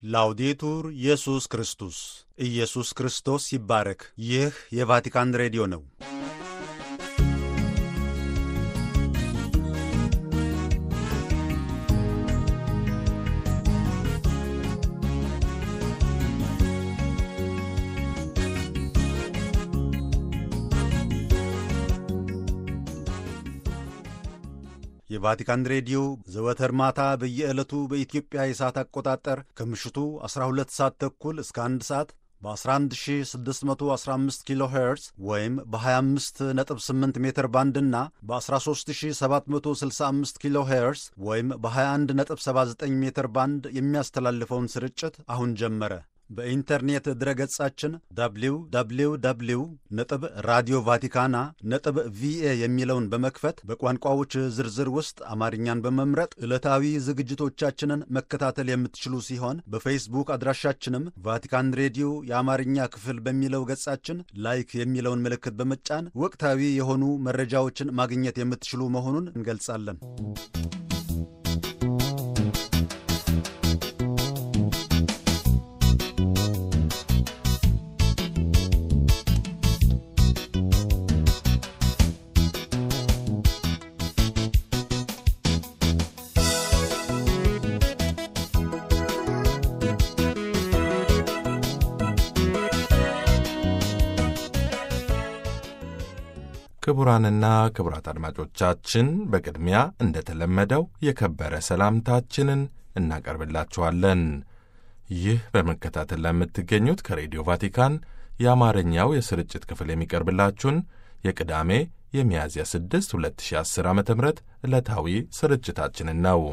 ላውዴቱር ኢየሱስ ክርስቶስ ኢየሱስ ክርስቶስ ይባረክ። ይህ የቫቲካን ሬዲዮ ነው። የቫቲካን ሬዲዮ ዘወትር ማታ በየዕለቱ በኢትዮጵያ የሰዓት አቆጣጠር ከምሽቱ 12 ሰዓት ተኩል እስከ 1 ሰዓት በ11615 ኪሎ ሄርዝ ወይም በ258 ሜትር ባንድ እና በ13765 ኪሎ ሄርዝ ወይም በ2179 ሜትር ባንድ የሚያስተላልፈውን ስርጭት አሁን ጀመረ። በኢንተርኔት ድረገጻችን www.radiovaticana.va የሚለውን በመክፈት በቋንቋዎች ዝርዝር ውስጥ አማርኛን በመምረጥ ዕለታዊ ዝግጅቶቻችንን መከታተል የምትችሉ ሲሆን በፌስቡክ አድራሻችንም ቫቲካን ሬዲዮ የአማርኛ ክፍል በሚለው ገጻችን ላይክ የሚለውን ምልክት በመጫን ወቅታዊ የሆኑ መረጃዎችን ማግኘት የምትችሉ መሆኑን እንገልጻለን። ክቡራንና ክቡራት አድማጮቻችን በቅድሚያ እንደተለመደው የከበረ ሰላምታችንን እናቀርብላችኋለን። ይህ በመከታተል ላይ የምትገኙት ከሬዲዮ ቫቲካን የአማርኛው የስርጭት ክፍል የሚቀርብላችሁን የቅዳሜ የሚያዝያ 6 2010 ዓ ም ዕለታዊ ስርጭታችንን ነው።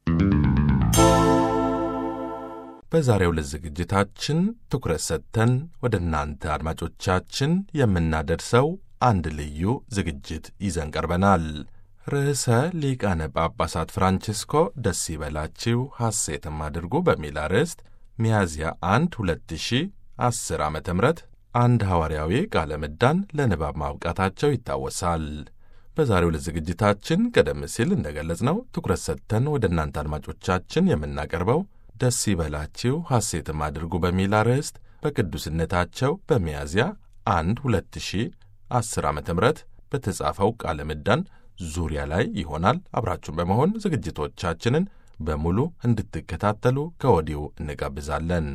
በዛሬው ዕለት ዝግጅታችን ትኩረት ሰጥተን ወደ እናንተ አድማጮቻችን የምናደርሰው አንድ ልዩ ዝግጅት ይዘን ቀርበናል። ርዕሰ ሊቃነ ጳጳሳት ፍራንቺስኮ ደስ ይበላችሁ ሐሴትም አድርጉ በሚል አርዕስት ሚያዝያ 1 2010 ዓ ም አንድ ሐዋርያዊ ቃለ ምዕዳን ለንባብ ማብቃታቸው ይታወሳል። በዛሬው ዕለት ዝግጅታችን ቀደም ሲል እንደገለጽነው ትኩረት ሰጥተን ወደ እናንተ አድማጮቻችን የምናቀርበው ደስ ይበላችሁ ሐሴትም አድርጉ በሚል አርዕስት በቅዱስነታቸው በሚያዝያ 1 2010 ዓ ም በተጻፈው ቃለ ምዕዳን ዙሪያ ላይ ይሆናል። አብራችሁን በመሆን ዝግጅቶቻችንን በሙሉ እንድትከታተሉ ከወዲሁ እንጋብዛለን።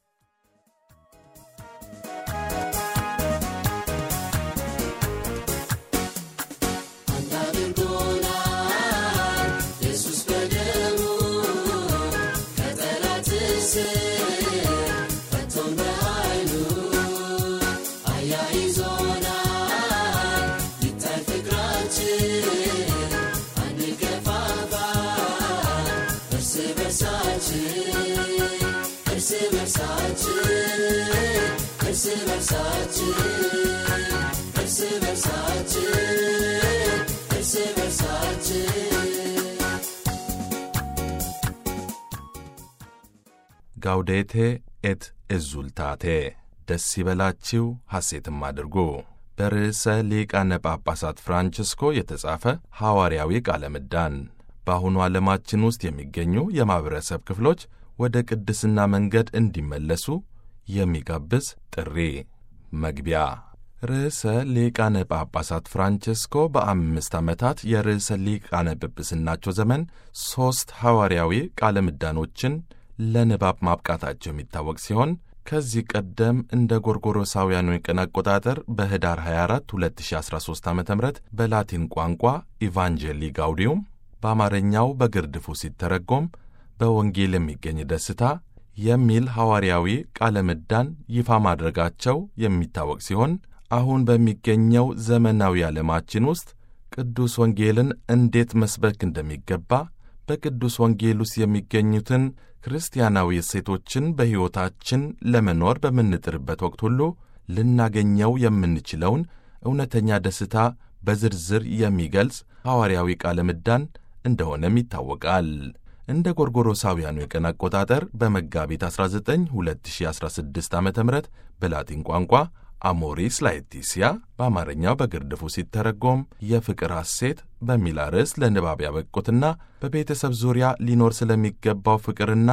ጋውዴቴ ኤት ኤዙልታቴ ደስ ይበላችሁ ሐሴትም አድርጉ በርዕሰ ሊቃነ ጳጳሳት ፍራንቺስኮ የተጻፈ ሐዋርያዊ ቃለ ምዕዳን በአሁኑ ዓለማችን ውስጥ የሚገኙ የማኅበረሰብ ክፍሎች ወደ ቅድስና መንገድ እንዲመለሱ የሚጋብዝ ጥሪ። መግቢያ። ርዕሰ ሊቃነ ጳጳሳት ፍራንቺስኮ በ5 ዓመታት የርዕሰ ሊቃነ ጵጵስናቸው ዘመን 3 ሐዋርያዊ ቃለ ምዕዳኖችን ለንባብ ማብቃታቸው የሚታወቅ ሲሆን ከዚህ ቀደም እንደ ጎርጎሮሳውያኑ የቀን አቆጣጠር በኅዳር 24 2013 ዓ ም በላቲን ቋንቋ ኢቫንጀሊ ጋውዲዩም በአማርኛው በግርድፉ ሲተረጎም በወንጌል የሚገኝ ደስታ የሚል ሐዋርያዊ ቃለ ምዕዳን ይፋ ማድረጋቸው የሚታወቅ ሲሆን አሁን በሚገኘው ዘመናዊ ዓለማችን ውስጥ ቅዱስ ወንጌልን እንዴት መስበክ እንደሚገባ በቅዱስ ወንጌል ውስጥ የሚገኙትን ክርስቲያናዊ እሴቶችን በሕይወታችን ለመኖር በምንጥርበት ወቅት ሁሉ ልናገኘው የምንችለውን እውነተኛ ደስታ በዝርዝር የሚገልጽ ሐዋርያዊ ቃለ ምዕዳን እንደሆነም ይታወቃል። እንደ ጎርጎሮሳውያኑ የቀን አቆጣጠር በመጋቢት 19 2016 ዓ ም በላቲን ቋንቋ አሞሪስ ላetitia በአማርኛው በግርድፉ ሲተረጎም የፍቅር ሐሴት በሚል ርዕስ ለንባብ ያበቁትና በቤተሰብ ዙሪያ ሊኖር ስለሚገባው ፍቅርና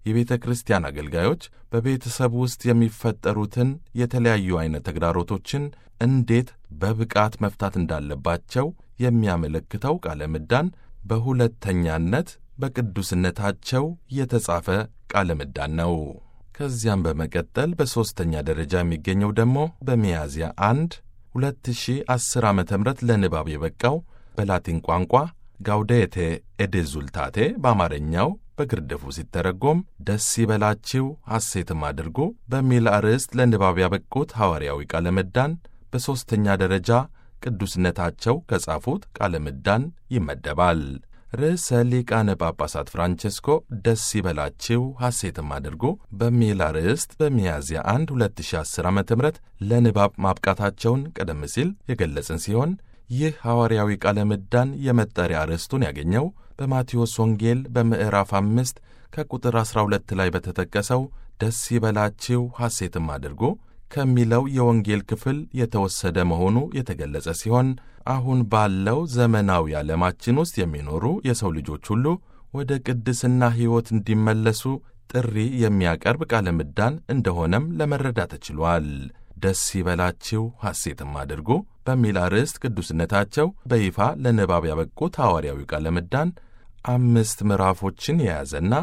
የቤተ ክርስቲያን አገልጋዮች በቤተሰብ ውስጥ የሚፈጠሩትን የተለያዩ አይነት ተግዳሮቶችን እንዴት በብቃት መፍታት እንዳለባቸው የሚያመለክተው ቃለ ምዕዳን በሁለተኛነት በቅዱስነታቸው የተጻፈ ቃለ ምዕዳን ነው። ከዚያም በመቀጠል በሦስተኛ ደረጃ የሚገኘው ደግሞ በሚያዝያ 1 2010 ዓ ም ለንባብ የበቃው በላቲን ቋንቋ ጋውዴቴ ኤዴዙልታቴ በአማርኛው በግርድፉ ሲተረጎም ደስ ይበላችሁ ሐሴትም አድርጉ በሚል አርዕስት ለንባብ ያበቁት ሐዋርያዊ ቃለ ምዕዳን በሦስተኛ ደረጃ ቅዱስነታቸው ከጻፉት ቃለ ምዕዳን ይመደባል። ርዕሰ ሊቃነ ጳጳሳት ፍራንቼስኮ ደስ ይበላችሁ ሐሴትም አድርጉ በሚል አርዕስት በሚያዝያ 1 2010 ዓ ም ለንባብ ማብቃታቸውን ቀደም ሲል የገለጽን ሲሆን ይህ ሐዋርያዊ ቃለ ምዕዳን የመጠሪያ ርዕስቱን ያገኘው በማቴዎስ ወንጌል በምዕራፍ 5 ከቁጥር 12 ላይ በተጠቀሰው ደስ ይበላችሁ ሐሴትም አድርጉ ከሚለው የወንጌል ክፍል የተወሰደ መሆኑ የተገለጸ ሲሆን አሁን ባለው ዘመናዊ ዓለማችን ውስጥ የሚኖሩ የሰው ልጆች ሁሉ ወደ ቅድስና ሕይወት እንዲመለሱ ጥሪ የሚያቀርብ ቃለ ምዕዳን እንደሆነም ለመረዳት ተችሏል። ደስ ይበላችሁ ሐሴትም አድርጉ በሚል አርዕስት ቅዱስነታቸው በይፋ ለንባብ ያበቁት ሐዋርያዊ ቃለ ምዕዳን 5 ምዕራፎችን የያዘና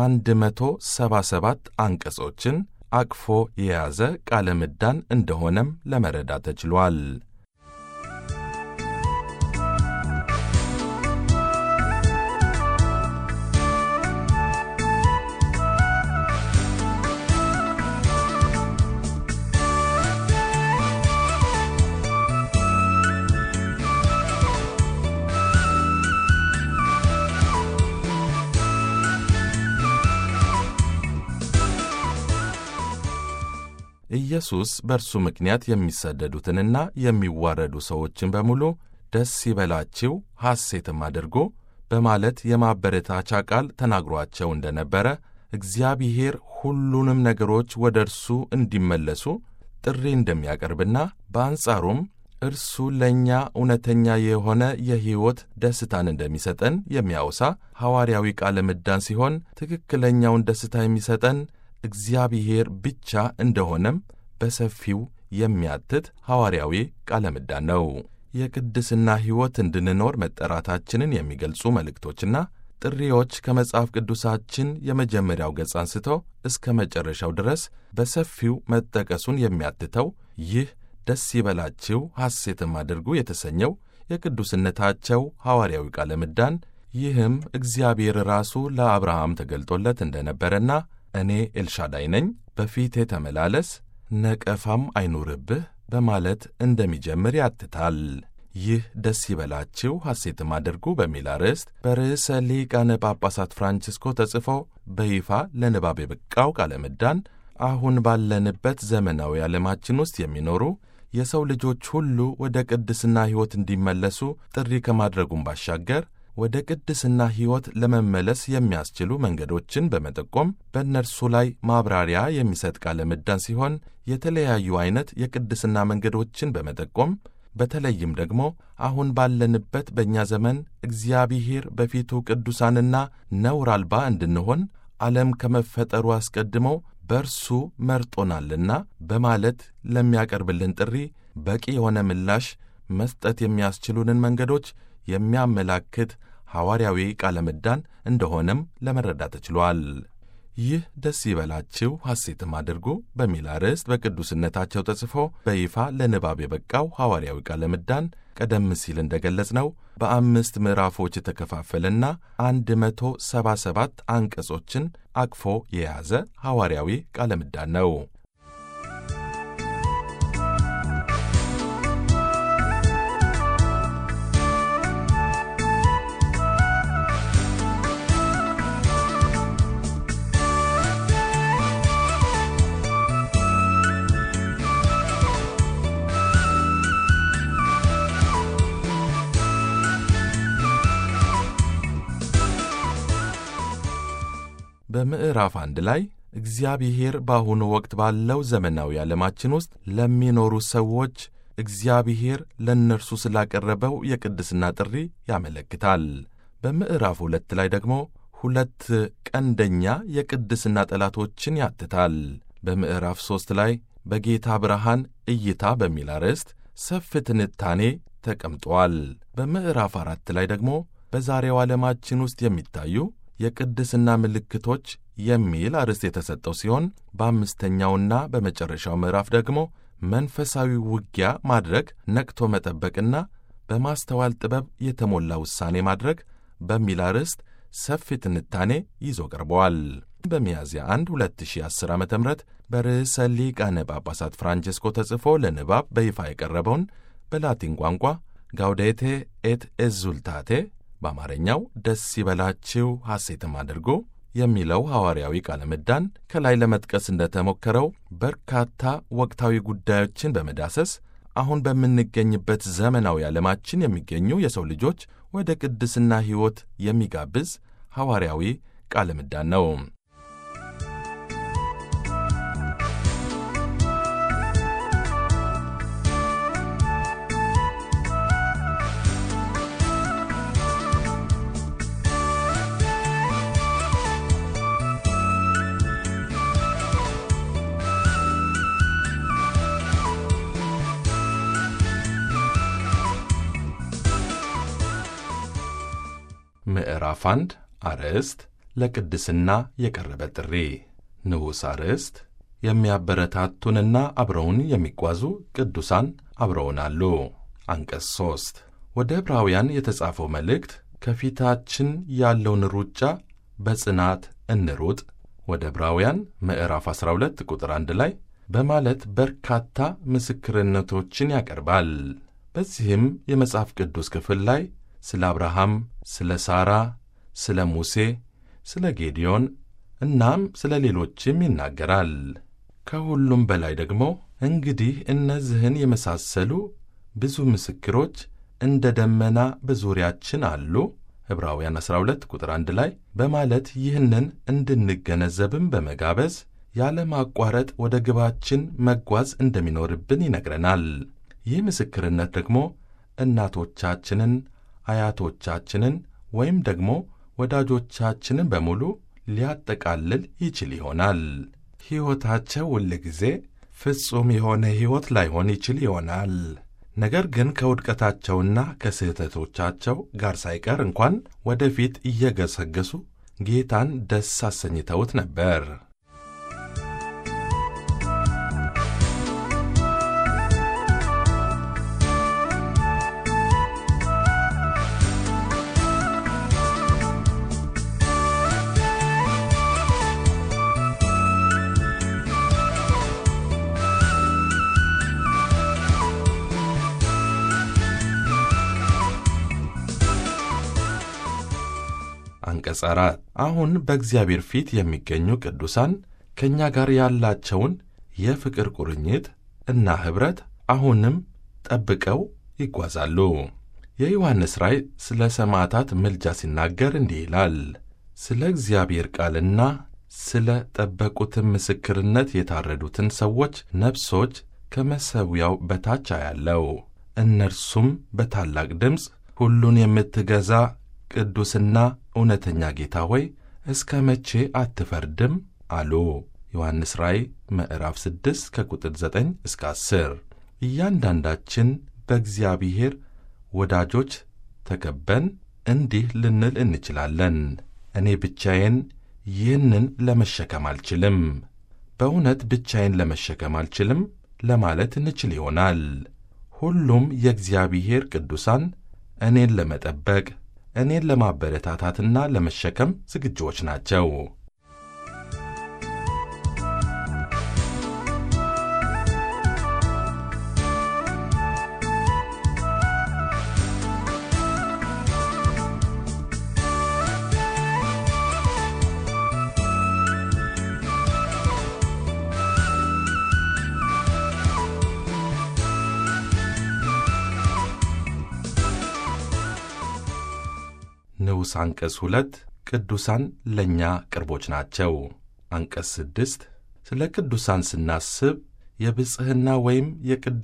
177 አንቀጾችን አቅፎ የያዘ ቃለ ምዕዳን እንደሆነም ለመረዳት ተችሏል። ኢየሱስ በእርሱ ምክንያት የሚሰደዱትንና የሚዋረዱ ሰዎችን በሙሉ ደስ ይበላችሁ ሐሴትም አድርጉ በማለት የማበረታቻ ቃል ተናግሯቸው እንደነበረ እግዚአብሔር ሁሉንም ነገሮች ወደ እርሱ እንዲመለሱ ጥሪ እንደሚያቀርብና በአንጻሩም እርሱ ለእኛ እውነተኛ የሆነ የሕይወት ደስታን እንደሚሰጠን የሚያወሳ ሐዋርያዊ ቃለ ምዕዳን ሲሆን ትክክለኛውን ደስታ የሚሰጠን እግዚአብሔር ብቻ እንደሆነም በሰፊው የሚያትት ሐዋርያዊ ቃለ ምዕዳን ነው። የቅድስና ሕይወት እንድንኖር መጠራታችንን የሚገልጹ መልእክቶችና ጥሪዎች ከመጽሐፍ ቅዱሳችን የመጀመሪያው ገጽ አንስቶ እስከ መጨረሻው ድረስ በሰፊው መጠቀሱን የሚያትተው ይህ ደስ ይበላችሁ ሐሴትም አድርጉ የተሰኘው የቅዱስነታቸው ሐዋርያዊ ቃለ ምዕዳን ይህም እግዚአብሔር ራሱ ለአብርሃም ተገልጦለት እንደነበረና እኔ ኤልሻዳይ ነኝ፣ በፊቴ ተመላለስ፣ ነቀፋም አይኑርብህ በማለት እንደሚጀምር ያትታል። ይህ ደስ ይበላችሁ ሐሴትም አድርጉ በሚል አርዕስት በርዕሰ ሊቃነ ጳጳሳት ፍራንቺስኮ ተጽፎ በይፋ ለንባብ የበቃው ቃለ ምዕዳን አሁን ባለንበት ዘመናዊ ዓለማችን ውስጥ የሚኖሩ የሰው ልጆች ሁሉ ወደ ቅድስና ሕይወት እንዲመለሱ ጥሪ ከማድረጉም ባሻገር ወደ ቅድስና ሕይወት ለመመለስ የሚያስችሉ መንገዶችን በመጠቆም በእነርሱ ላይ ማብራሪያ የሚሰጥ ቃለ ምዕዳን ሲሆን የተለያዩ አይነት የቅድስና መንገዶችን በመጠቆም በተለይም ደግሞ አሁን ባለንበት በእኛ ዘመን እግዚአብሔር በፊቱ ቅዱሳንና ነውር አልባ እንድንሆን ዓለም ከመፈጠሩ አስቀድሞ በእርሱ መርጦናልና በማለት ለሚያቀርብልን ጥሪ በቂ የሆነ ምላሽ መስጠት የሚያስችሉንን መንገዶች የሚያመላክት ሐዋርያዊ ቃለ ምዕዳን እንደሆነም ለመረዳት ተችሏል። ይህ ደስ ይበላችሁ ሐሴትም አድርጉ በሚል አርዕስት በቅዱስነታቸው ተጽፎ በይፋ ለንባብ የበቃው ሐዋርያዊ ቃለ ምዕዳን ቀደም ሲል እንደገለጽነው በ5 ምዕራፎች የተከፋፈለና 177 አንቀጾችን አቅፎ የያዘ ሐዋርያዊ ቃለ ምዕዳን ነው። በምዕራፍ 1 ላይ እግዚአብሔር በአሁኑ ወቅት ባለው ዘመናዊ ዓለማችን ውስጥ ለሚኖሩ ሰዎች እግዚአብሔር ለእነርሱ ስላቀረበው የቅድስና ጥሪ ያመለክታል። በምዕራፍ 2 ላይ ደግሞ ሁለት ቀንደኛ የቅድስና ጠላቶችን ያትታል። በምዕራፍ 3 ላይ በጌታ ብርሃን እይታ በሚል አርዕስት ሰፊ ትንታኔ ተቀምጧል። በምዕራፍ 4 ላይ ደግሞ በዛሬው ዓለማችን ውስጥ የሚታዩ የቅድስና ምልክቶች የሚል አርዕስት የተሰጠው ሲሆን በአምስተኛውና በመጨረሻው ምዕራፍ ደግሞ መንፈሳዊ ውጊያ ማድረግ፣ ነቅቶ መጠበቅና በማስተዋል ጥበብ የተሞላ ውሳኔ ማድረግ በሚል አርዕስት ሰፊ ትንታኔ ይዞ ቀርበዋል። በሚያዝያ 1 2010 ዓ.ም በርዕሰ ሊቃነ ጳጳሳት ፍራንቼስኮ ተጽፎ ለንባብ በይፋ የቀረበውን በላቲን ቋንቋ ጋውዴቴ ኤት ኤዙልታቴ በአማርኛው ደስ ይበላችሁ ሐሴትም አድርጎ የሚለው ሐዋርያዊ ቃለ ምዕዳን ከላይ ለመጥቀስ እንደተሞከረው በርካታ ወቅታዊ ጉዳዮችን በመዳሰስ አሁን በምንገኝበት ዘመናዊ ዓለማችን የሚገኙ የሰው ልጆች ወደ ቅድስና ሕይወት የሚጋብዝ ሐዋርያዊ ቃለ ምዕዳን ነው። ምዕራፍ 1 አርዕስት ለቅድስና የቀረበ ጥሪ። ንዑስ አርዕስት የሚያበረታቱንና አብረውን የሚጓዙ ቅዱሳን አብረውን አሉ። አንቀጽ 3 ወደ ዕብራውያን የተጻፈው መልእክት ከፊታችን ያለውን ሩጫ በጽናት እንሩጥ ወደ ዕብራውያን ምዕራፍ 12 ቁጥር 1 ላይ በማለት በርካታ ምስክርነቶችን ያቀርባል። በዚህም የመጽሐፍ ቅዱስ ክፍል ላይ ስለ አብርሃም፣ ስለ ሳራ፣ ስለ ሙሴ፣ ስለ ጌዲዮን እናም ስለ ሌሎችም ይናገራል። ከሁሉም በላይ ደግሞ እንግዲህ እነዚህን የመሳሰሉ ብዙ ምስክሮች እንደ ደመና በዙሪያችን አሉ ዕብራውያን 12 ቁጥር 1 ላይ በማለት ይህንን እንድንገነዘብም በመጋበዝ ያለማቋረጥ ወደ ግባችን መጓዝ እንደሚኖርብን ይነግረናል። ይህ ምስክርነት ደግሞ እናቶቻችንን፣ አያቶቻችንን ወይም ደግሞ ወዳጆቻችንን በሙሉ ሊያጠቃልል ይችል ይሆናል። ሕይወታቸው ሁልጊዜ ፍጹም የሆነ ሕይወት ላይሆን ይችል ይሆናል። ነገር ግን ከውድቀታቸውና ከስህተቶቻቸው ጋር ሳይቀር እንኳን ወደፊት እየገሰገሱ ጌታን ደስ አሰኝተውት ነበር። አንቀጽ 4 አሁን በእግዚአብሔር ፊት የሚገኙ ቅዱሳን ከእኛ ጋር ያላቸውን የፍቅር ቁርኝት እና ኅብረት አሁንም ጠብቀው ይጓዛሉ። የዮሐንስ ራእይ ስለ ሰማዕታት ምልጃ ሲናገር እንዲህ ይላል። ስለ እግዚአብሔር ቃልና ስለ ጠበቁትም ምስክርነት የታረዱትን ሰዎች ነፍሶች ከመሠዊያው በታች አያለው። እነርሱም በታላቅ ድምፅ ሁሉን የምትገዛ ቅዱስና እውነተኛ ጌታ ሆይ እስከ መቼ አትፈርድም አሉ። ዮሐንስ ራእይ ምዕራፍ 6 ከቁጥር 9 እስከ 10። እያንዳንዳችን በእግዚአብሔር ወዳጆች ተከበን እንዲህ ልንል እንችላለን። እኔ ብቻዬን ይህንን ለመሸከም አልችልም፣ በእውነት ብቻዬን ለመሸከም አልችልም ለማለት እንችል ይሆናል። ሁሉም የእግዚአብሔር ቅዱሳን እኔን ለመጠበቅ እኔን ለማበረታታትና ለመሸከም ዝግጁዎች ናቸው። ንዑስ አንቀጽ 2 ቅዱሳን ለእኛ ቅርቦች ናቸው። አንቀጽ 6 ስለ ቅዱሳን ስናስብ የብጽሕና ወይም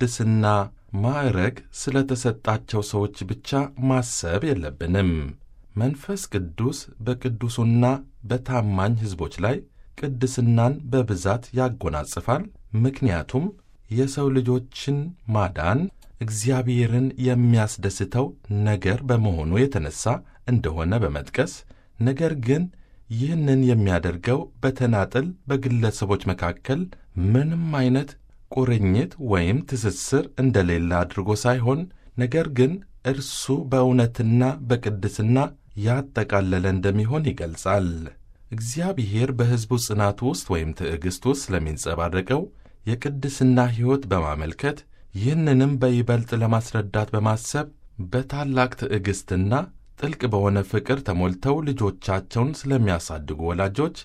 የቅድስና ማዕረግ ስለ ተሰጣቸው ሰዎች ብቻ ማሰብ የለብንም። መንፈስ ቅዱስ በቅዱሱና በታማኝ ሕዝቦች ላይ ቅድስናን በብዛት ያጎናጽፋል። ምክንያቱም የሰው ልጆችን ማዳን እግዚአብሔርን የሚያስደስተው ነገር በመሆኑ የተነሣ እንደሆነ በመጥቀስ ነገር ግን ይህንን የሚያደርገው በተናጠል በግለሰቦች መካከል ምንም አይነት ቁርኝት ወይም ትስስር እንደሌለ አድርጎ ሳይሆን ነገር ግን እርሱ በእውነትና በቅድስና ያጠቃለለ እንደሚሆን ይገልጻል። እግዚአብሔር በሕዝቡ ጽናት ውስጥ ወይም ትዕግሥት ውስጥ ስለሚንጸባረቀው የቅድስና ሕይወት በማመልከት ይህንንም በይበልጥ ለማስረዳት በማሰብ በታላቅ ትዕግሥትና ጥልቅ በሆነ ፍቅር ተሞልተው ልጆቻቸውን ስለሚያሳድጉ ወላጆች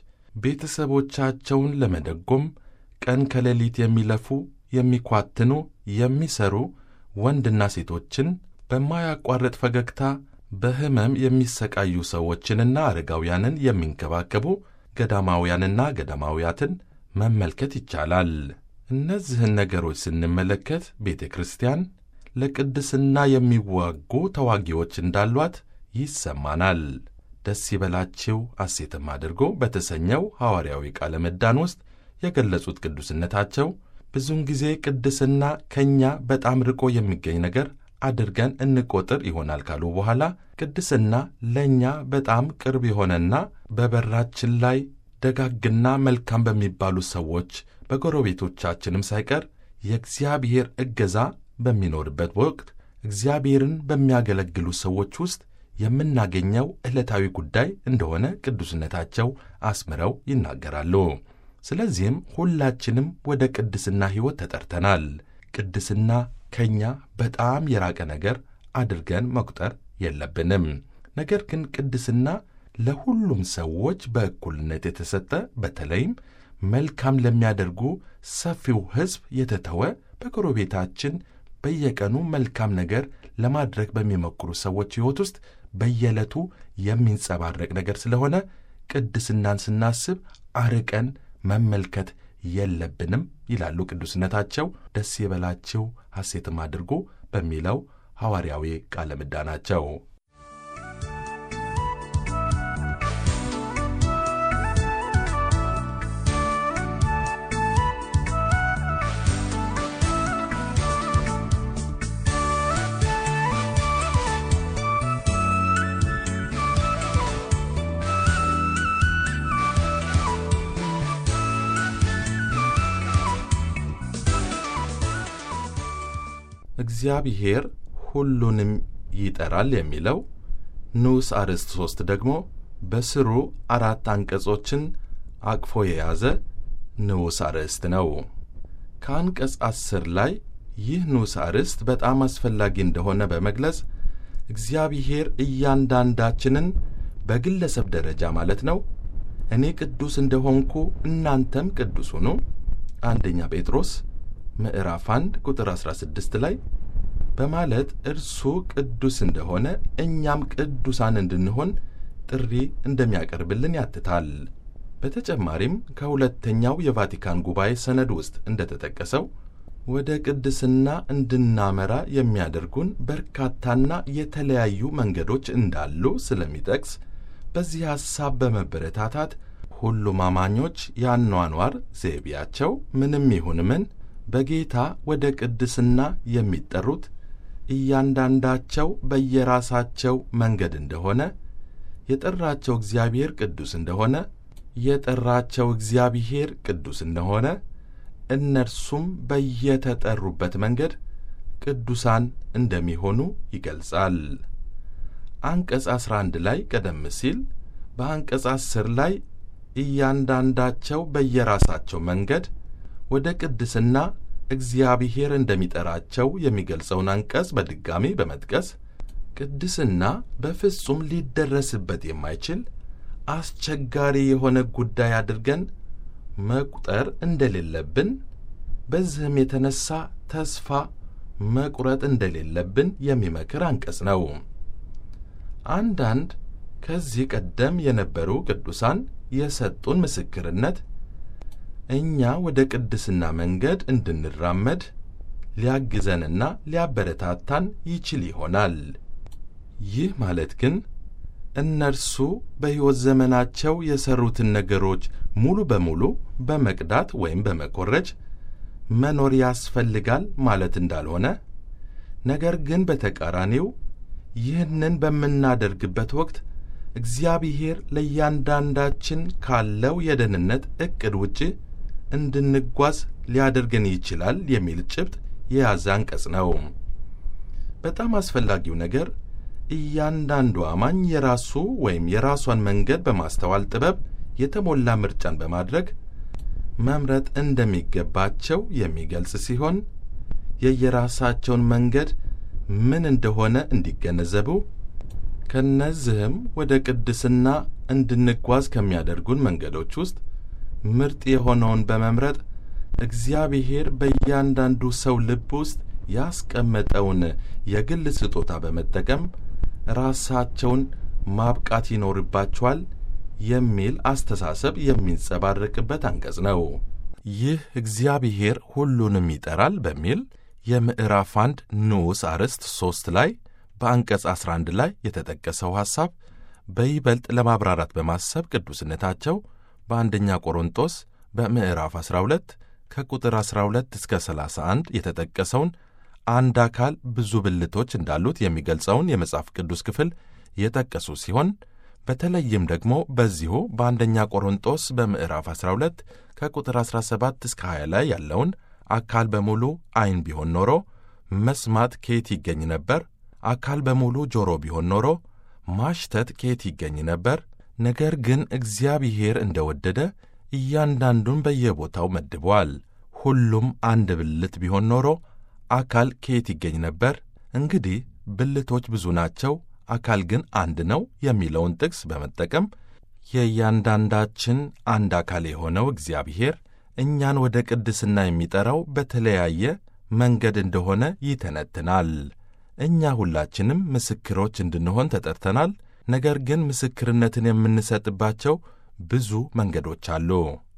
ቤተሰቦቻቸውን ለመደጎም ቀን ከሌሊት የሚለፉ፣ የሚኳትኑ፣ የሚሰሩ ወንድና ሴቶችን በማያቋርጥ ፈገግታ በሕመም የሚሰቃዩ ሰዎችንና አረጋውያንን የሚንከባከቡ ገዳማውያንና ገዳማውያትን መመልከት ይቻላል። እነዚህን ነገሮች ስንመለከት ቤተ ክርስቲያን ለቅድስና የሚዋጉ ተዋጊዎች እንዳሏት ይሰማናል። ደስ ይበላችሁ ሐሴትም አድርጎ በተሰኘው ሐዋርያዊ ቃለ ምዕዳን ውስጥ የገለጹት ቅዱስነታቸው ብዙውን ጊዜ ቅድስና ከእኛ በጣም ርቆ የሚገኝ ነገር አድርገን እንቆጥር ይሆናል ካሉ በኋላ ቅድስና ለእኛ በጣም ቅርብ የሆነና በበራችን ላይ ደጋግና መልካም በሚባሉ ሰዎች በጎረቤቶቻችንም ሳይቀር የእግዚአብሔር እገዛ በሚኖርበት ወቅት እግዚአብሔርን በሚያገለግሉ ሰዎች ውስጥ የምናገኘው ዕለታዊ ጉዳይ እንደሆነ ቅዱስነታቸው አስምረው ይናገራሉ። ስለዚህም ሁላችንም ወደ ቅድስና ሕይወት ተጠርተናል። ቅድስና ከእኛ በጣም የራቀ ነገር አድርገን መቁጠር የለብንም። ነገር ግን ቅድስና ለሁሉም ሰዎች በእኩልነት የተሰጠ በተለይም መልካም ለሚያደርጉ ሰፊው ሕዝብ የተተወ በጎረቤታችን በየቀኑ መልካም ነገር ለማድረግ በሚሞክሩ ሰዎች ሕይወት ውስጥ በየዕለቱ የሚንጸባረቅ ነገር ስለሆነ ቅድስናን ስናስብ አርቀን መመልከት የለብንም ይላሉ ቅዱስነታቸው። ደስ ይበላችሁ ሐሴትም አድርጉ በሚለው ሐዋርያዊ ቃለ ምዕዳናቸው። እግዚአብሔር ሁሉንም ይጠራል የሚለው ንዑስ አርዕስት 3 ደግሞ በስሩ 4 አንቀጾችን አቅፎ የያዘ ንዑስ አርዕስት ነው። ከአንቀጽ 10 ላይ ይህ ንዑስ አርዕስት በጣም አስፈላጊ እንደሆነ በመግለጽ እግዚአብሔር እያንዳንዳችንን በግለሰብ ደረጃ ማለት ነው እኔ ቅዱስ እንደሆንኩ እናንተም ቅዱስ ሁኑ አንደኛ ጴጥሮስ ምዕራፍ 1 ቁጥር 16 ላይ በማለት እርሱ ቅዱስ እንደሆነ እኛም ቅዱሳን እንድንሆን ጥሪ እንደሚያቀርብልን ያትታል። በተጨማሪም ከሁለተኛው የቫቲካን ጉባኤ ሰነድ ውስጥ እንደተጠቀሰው ወደ ቅድስና እንድናመራ የሚያደርጉን በርካታና የተለያዩ መንገዶች እንዳሉ ስለሚጠቅስ በዚህ ሐሳብ በመበረታታት ሁሉም አማኞች የአኗኗር ዘይቤያቸው ምንም ይሁን ምን በጌታ ወደ ቅድስና የሚጠሩት እያንዳንዳቸው በየራሳቸው መንገድ እንደሆነ የጠራቸው እግዚአብሔር ቅዱስ እንደሆነ የጠራቸው እግዚአብሔር ቅዱስ እንደሆነ እነርሱም በየተጠሩበት መንገድ ቅዱሳን እንደሚሆኑ ይገልጻል። አንቀጽ 11 ላይ ቀደም ሲል በአንቀጽ 10 ላይ እያንዳንዳቸው በየራሳቸው መንገድ ወደ ቅድስና እግዚአብሔር እንደሚጠራቸው የሚገልጸውን አንቀጽ በድጋሚ በመጥቀስ ቅድስና በፍጹም ሊደረስበት የማይችል አስቸጋሪ የሆነ ጉዳይ አድርገን መቁጠር እንደሌለብን በዚህም የተነሳ ተስፋ መቁረጥ እንደሌለብን የሚመክር አንቀጽ ነው። አንዳንድ ከዚህ ቀደም የነበሩ ቅዱሳን የሰጡን ምስክርነት እኛ ወደ ቅድስና መንገድ እንድንራመድ ሊያግዘንና ሊያበረታታን ይችል ይሆናል። ይህ ማለት ግን እነርሱ በሕይወት ዘመናቸው የሠሩትን ነገሮች ሙሉ በሙሉ በመቅዳት ወይም በመኮረጅ መኖር ያስፈልጋል ማለት እንዳልሆነ፣ ነገር ግን በተቃራኒው ይህንን በምናደርግበት ወቅት እግዚአብሔር ለእያንዳንዳችን ካለው የደህንነት ዕቅድ ውጪ እንድንጓዝ ሊያደርገን ይችላል የሚል ጭብጥ የያዘ አንቀጽ ነው። በጣም አስፈላጊው ነገር እያንዳንዱ አማኝ የራሱ ወይም የራሷን መንገድ በማስተዋል ጥበብ የተሞላ ምርጫን በማድረግ መምረጥ እንደሚገባቸው የሚገልጽ ሲሆን የየራሳቸውን መንገድ ምን እንደሆነ እንዲገነዘቡ፣ ከነዚህም ወደ ቅድስና እንድንጓዝ ከሚያደርጉን መንገዶች ውስጥ ምርጥ የሆነውን በመምረጥ እግዚአብሔር በእያንዳንዱ ሰው ልብ ውስጥ ያስቀመጠውን የግል ስጦታ በመጠቀም ራሳቸውን ማብቃት ይኖርባቸዋል የሚል አስተሳሰብ የሚንጸባረቅበት አንቀጽ ነው። ይህ እግዚአብሔር ሁሉንም ይጠራል በሚል የምዕራፍ 1 ንዑስ አርዕስት 3 ላይ በአንቀጽ 11 ላይ የተጠቀሰው ሐሳብ በይበልጥ ለማብራራት በማሰብ ቅዱስነታቸው በአንደኛ ቆሮንጦስ በምዕራፍ 12 ከቁጥር 12 እስከ 31 የተጠቀሰውን አንድ አካል ብዙ ብልቶች እንዳሉት የሚገልጸውን የመጽሐፍ ቅዱስ ክፍል የጠቀሱ ሲሆን በተለይም ደግሞ በዚሁ በአንደኛ ቆሮንጦስ በምዕራፍ 12 ከቁጥር 17 እስከ 20 ላይ ያለውን አካል በሙሉ ዓይን ቢሆን ኖሮ መስማት ከየት ይገኝ ነበር? አካል በሙሉ ጆሮ ቢሆን ኖሮ ማሽተት ከየት ይገኝ ነበር? ነገር ግን እግዚአብሔር እንደወደደ እያንዳንዱን በየቦታው መድቧል። ሁሉም አንድ ብልት ቢሆን ኖሮ አካል ከየት ይገኝ ነበር? እንግዲህ ብልቶች ብዙ ናቸው፣ አካል ግን አንድ ነው የሚለውን ጥቅስ በመጠቀም የእያንዳንዳችን አንድ አካል የሆነው እግዚአብሔር እኛን ወደ ቅድስና የሚጠራው በተለያየ መንገድ እንደሆነ ይተነትናል። እኛ ሁላችንም ምስክሮች እንድንሆን ተጠርተናል። ነገር ግን ምስክርነትን የምንሰጥባቸው ብዙ መንገዶች አሉ።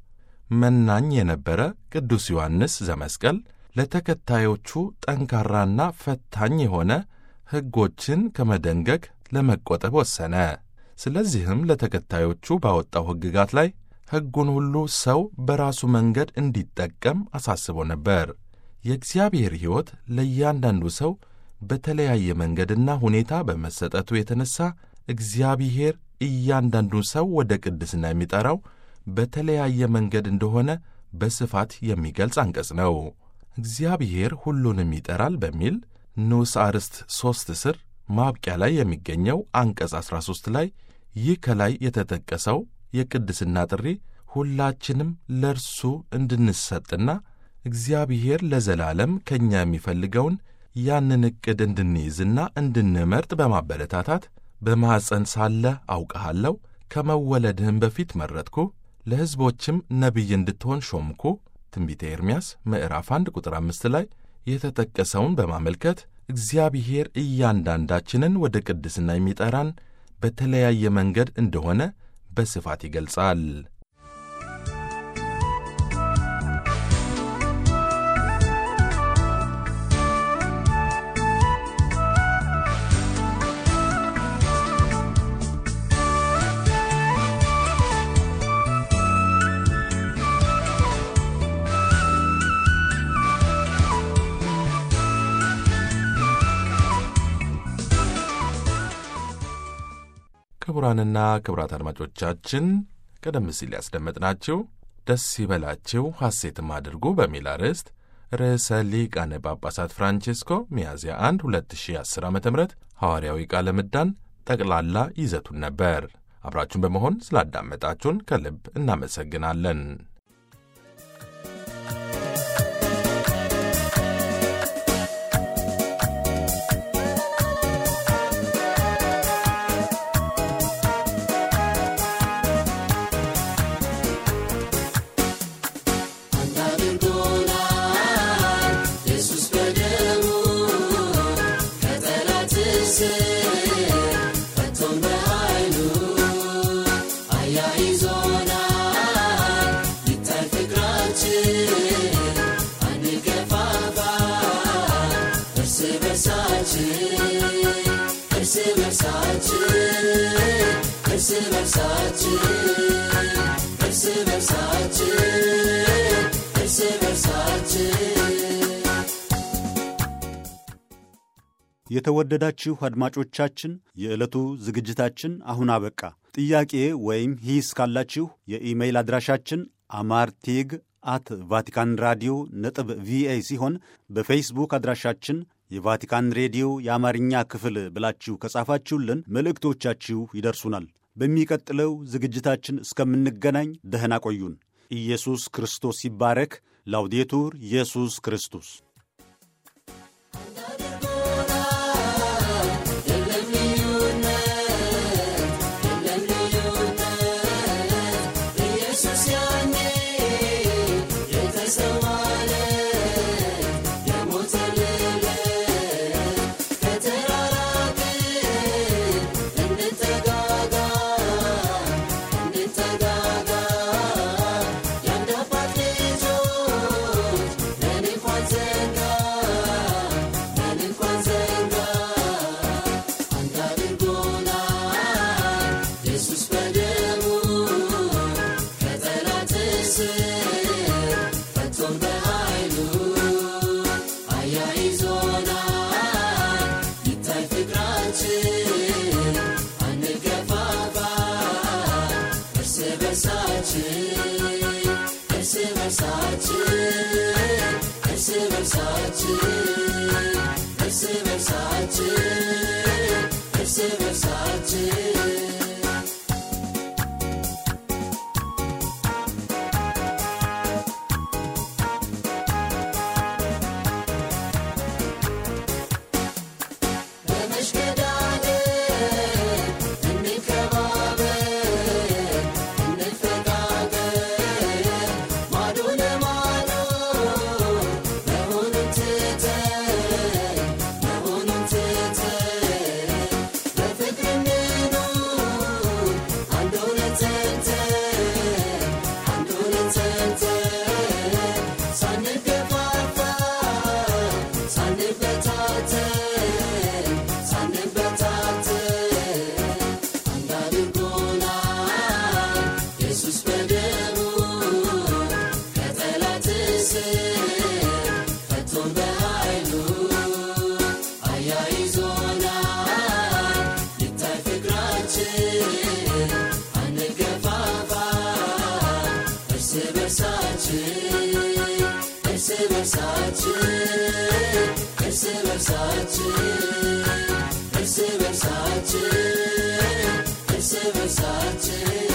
መናኝ የነበረ ቅዱስ ዮሐንስ ዘመስቀል ለተከታዮቹ ጠንካራና ፈታኝ የሆነ ሕጎችን ከመደንገግ ለመቆጠብ ወሰነ። ስለዚህም ለተከታዮቹ ባወጣው ሕግጋት ላይ ሕጉን ሁሉ ሰው በራሱ መንገድ እንዲጠቀም አሳስቦ ነበር። የእግዚአብሔር ሕይወት ለእያንዳንዱ ሰው በተለያየ መንገድና ሁኔታ በመሰጠቱ የተነሣ እግዚአብሔር እያንዳንዱን ሰው ወደ ቅድስና የሚጠራው በተለያየ መንገድ እንደሆነ በስፋት የሚገልጽ አንቀጽ ነው። እግዚአብሔር ሁሉንም ይጠራል በሚል ንዑስ አርዕስት 3 ስር ማብቂያ ላይ የሚገኘው አንቀጽ 13 ላይ ይህ ከላይ የተጠቀሰው የቅድስና ጥሪ ሁላችንም ለእርሱ እንድንሰጥና እግዚአብሔር ለዘላለም ከእኛ የሚፈልገውን ያንን ዕቅድ እንድንይዝና እንድንመርጥ በማበረታታት በማኅፀን ሳለ አውቅሃለሁ፣ ከመወለድህም በፊት መረጥኩ፣ ለሕዝቦችም ነቢይ እንድትሆን ሾምኩ ትንቢተ ኤርምያስ ምዕራፍ 1 ቁጥር 5 ላይ የተጠቀሰውን በማመልከት እግዚአብሔር እያንዳንዳችንን ወደ ቅድስና የሚጠራን በተለያየ መንገድ እንደሆነ በስፋት ይገልጻል። ክቡራንና ክቡራት አድማጮቻችን ቀደም ሲል ያስደመጥናችሁ ደስ ይበላችሁ ሐሴትም አድርጉ በሚል አርዕስት ርዕሰ ሊቃነ ጳጳሳት ፍራንቼስኮ ሚያዝያ 1 2010 ዓ ም ሐዋርያዊ ቃለ ምዕዳን ጠቅላላ ይዘቱን ነበር። አብራችሁን በመሆን ስላዳመጣችሁን ከልብ እናመሰግናለን። እርስ በርሳችን የተወደዳችሁ አድማጮቻችን የዕለቱ ዝግጅታችን አሁን አበቃ። ጥያቄ ወይም ሂስ ካላችሁ የኢሜይል አድራሻችን amartig@vaticanradio.va ሲሆን በፌስቡክ አድራሻችን የቫቲካን ሬዲዮ የአማርኛ ክፍል ብላችሁ ከጻፋችሁልን መልእክቶቻችሁ ይደርሱናል። በሚቀጥለው ዝግጅታችን እስከምንገናኝ ደህና ቆዩን። ኢየሱስ ክርስቶስ ይባረክ። ላውዴቱር ኢየሱስ ክርስቶስ Versace